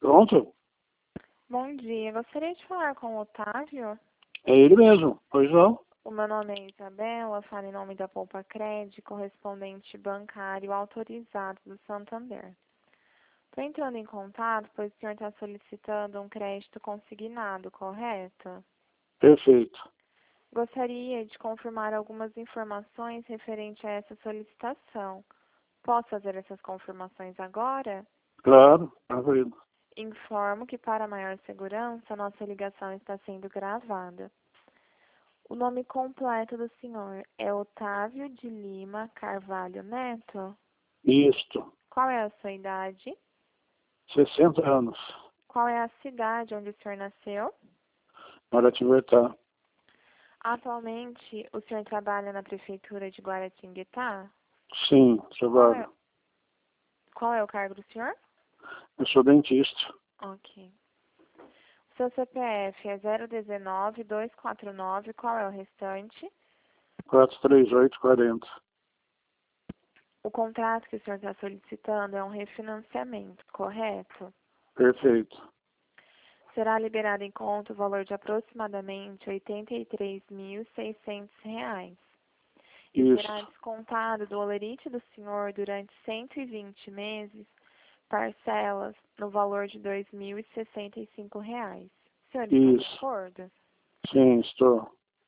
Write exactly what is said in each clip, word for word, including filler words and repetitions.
Pronto? Bom dia, gostaria de falar com o Otávio. É ele mesmo. Pois não? O meu nome é Isabela, falo em nome da Poupa Cred, correspondente bancário autorizado do Santander. Estou entrando em contato, pois o senhor está solicitando um crédito consignado, correto? Perfeito. Gostaria de confirmar algumas informações referente a essa solicitação. Posso fazer essas confirmações agora? Claro, tranquilo. Informo que, para maior segurança, nossa ligação está sendo gravada. O nome completo do senhor é Otávio de Lima Carvalho Neto? Isto. Qual é a sua idade? sessenta anos. Qual é a cidade onde o senhor nasceu? Maratinguetá. Atualmente, o senhor trabalha na prefeitura de Guaratinguetá? Sim, Qual é, trabalho. qual é o cargo do senhor? Eu sou dentista. Ok. O seu C P F é zero um nove, dois quatro nove, qual é o restante? quatro três oito quatro zero. O contrato que o senhor está solicitando é um refinanciamento, correto? Perfeito. Será liberado em conta o valor de aproximadamente oitenta e três mil e seiscentos reais. E Isso. será descontado do holerite do senhor durante cento e vinte meses, parcelas no valor de dois mil e sessenta e cinco reais. O senhor está de Isso. acordo? Sim, estou.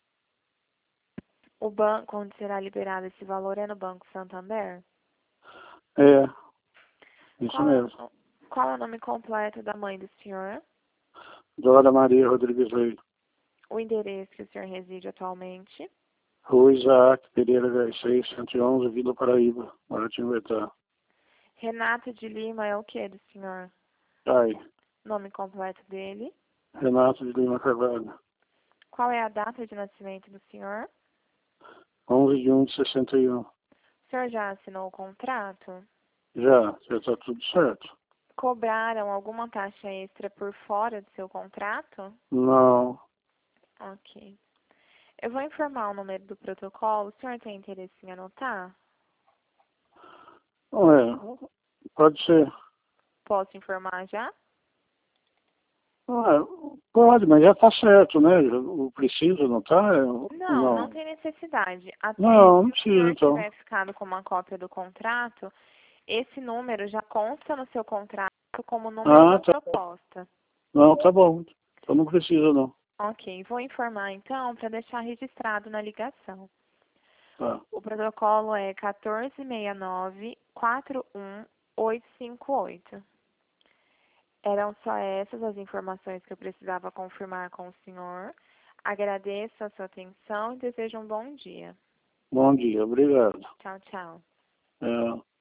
O banco onde será liberado esse valor é no Banco Santander? É, isso Qual é, mesmo. o- qual é o nome completo da mãe do senhor? Dora Maria Rodrigues Leite. O endereço que o senhor reside atualmente? Rua Isaac Pereira Garcês, cento e onze, Vila Paraíba, Maratinguetá. Renato de Lima é o que do senhor? Pai, Nome completo dele? Renato de Lima Carvalho. Qual é a data de nascimento do senhor? onze de um de sessenta e um. O senhor já assinou o contrato? Já, já está tudo certo. Cobraram alguma taxa extra por fora do seu contrato? Não, Ok. Eu vou informar o número do protocolo. O senhor tem interesse em anotar? não é. Pode ser. Posso informar já? Não é, pode, mas já está certo, né? O preciso, não está? Não, não Não. tem necessidade. Até Não, se não o precisa, senhor então. tiver ficado com uma cópia do contrato, esse número já consta no seu contrato como número Ah, da tá. proposta. Não, tá bom. Então não precisa, não. Ok, vou informar então para deixar registrado na ligação. Tá. O protocolo é um quatro seis nove, quatro um oito cinco oito. Eram só essas as informações que eu precisava confirmar com o senhor. Agradeço a sua atenção e desejo um bom dia. Bom dia, obrigado. Tchau, tchau. É.